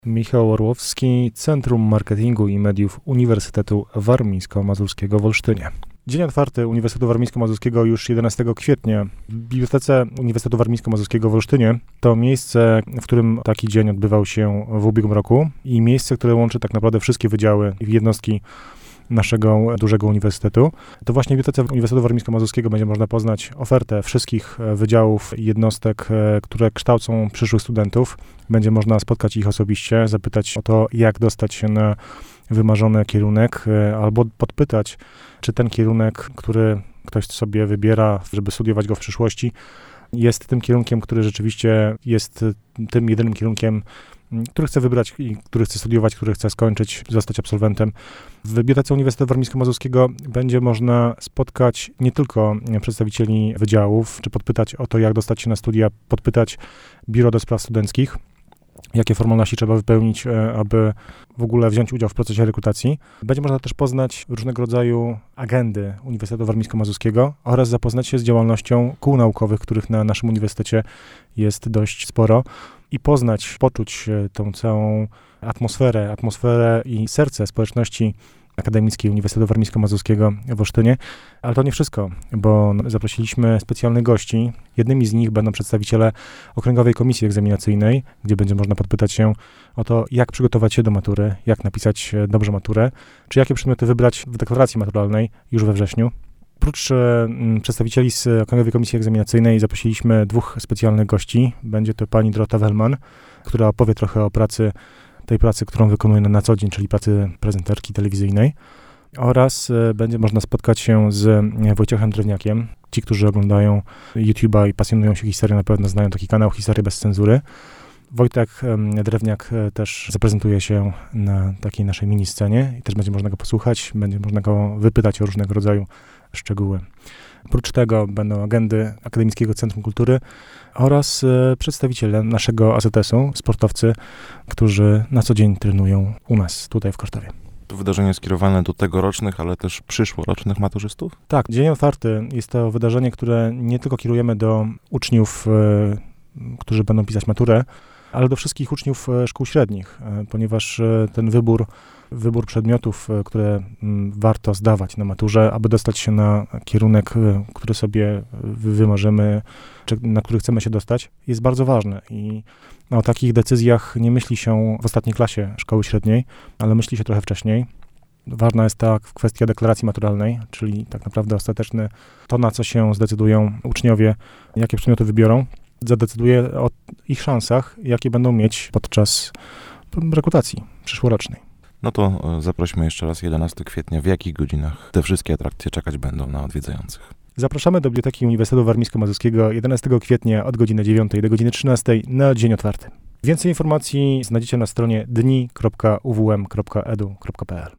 Michał Orłowski, Centrum Marketingu i Mediów Uniwersytetu Warmińsko-Mazurskiego w Olsztynie. Dzień otwarty Uniwersytetu Warmińsko-Mazurskiego już 11 kwietnia. W Bibliotece Uniwersytetu Warmińsko-Mazurskiego w Olsztynie to miejsce, w którym taki dzień odbywał się w ubiegłym roku i miejsce, które łączy tak naprawdę wszystkie wydziały i jednostki naszego dużego uniwersytetu. To właśnie w Bibliotece Uniwersytetu Warmińsko-Mazurskiego będzie można poznać ofertę wszystkich wydziałów i jednostek, które kształcą przyszłych studentów. Będzie można spotkać ich osobiście, zapytać o to, jak dostać się na wymarzony kierunek, albo podpytać, czy ten kierunek, który ktoś sobie wybiera, żeby studiować go w przyszłości, jest tym kierunkiem, który rzeczywiście jest tym jedynym kierunkiem, który chce wybrać i który chce studiować, który chce skończyć, zostać absolwentem. W Bibliotece Uniwersytetu Warmińsko-Mazurskiego będzie można spotkać nie tylko przedstawicieli wydziałów, czy podpytać o to, jak dostać się na studia, podpytać Biuro do Spraw Studenckich, jakie formalności trzeba wypełnić, aby w ogóle wziąć udział w procesie rekrutacji. Będzie można też poznać różnego rodzaju agendy Uniwersytetu Warmińsko-Mazurskiego oraz zapoznać się z działalnością kół naukowych, których na naszym uniwersytecie jest dość sporo i poznać, poczuć tą całą atmosferę i serce społeczności akademickiej Uniwersytetu Warmińsko-Mazurskiego w Olsztynie. Ale to nie wszystko, bo zaprosiliśmy specjalnych gości. Jednymi z nich będą przedstawiciele Okręgowej Komisji Egzaminacyjnej, gdzie będzie można podpytać się o to, jak przygotować się do matury, jak napisać dobrze maturę, czy jakie przedmioty wybrać w deklaracji maturalnej już we wrześniu. Oprócz przedstawicieli z Okręgowej Komisji Egzaminacyjnej zaprosiliśmy dwóch specjalnych gości. Będzie to pani Dorota Wellman, która opowie trochę o tej pracy, którą wykonuje na co dzień, czyli pracy prezenterki telewizyjnej. Oraz będzie można spotkać się z Wojciechem Drewniakiem. Ci, którzy oglądają YouTube'a i pasjonują się historią, na pewno znają taki kanał Historia bez cenzury. Wojtek Drewniak też zaprezentuje się na takiej naszej mini scenie i też będzie można go posłuchać, będzie można go wypytać o różnego rodzaju szczegóły. Oprócz tego będą agendy Akademickiego Centrum Kultury oraz przedstawiciele naszego AZS-u, sportowcy, którzy na co dzień trenują u nas, tutaj w Kortowie. To wydarzenie skierowane do tegorocznych, ale też przyszłorocznych maturzystów? Tak, Dzień Otwarty jest to wydarzenie, które nie tylko kierujemy do uczniów, którzy będą pisać maturę, ale do wszystkich uczniów szkół średnich, ponieważ ten wybór przedmiotów, które warto zdawać na maturze, aby dostać się na kierunek, który sobie wymarzymy, czy na który chcemy się dostać, jest bardzo ważny. I o takich decyzjach nie myśli się w ostatniej klasie szkoły średniej, ale myśli się trochę wcześniej. Ważna jest ta kwestia deklaracji maturalnej, czyli tak naprawdę ostateczne to, na co się zdecydują uczniowie, jakie przedmioty wybiorą, zadecyduje o ich szansach, jakie będą mieć podczas rekrutacji przyszłorocznej. No to zaprośmy jeszcze raz 11 kwietnia. W jakich godzinach te wszystkie atrakcje czekać będą na odwiedzających? Zapraszamy do Biblioteki Uniwersytetu Warmińsko-Mazurskiego 11 kwietnia od godziny 9 do godziny 13 na Dzień Otwarty. Więcej informacji znajdziecie na stronie dni.uwm.edu.pl.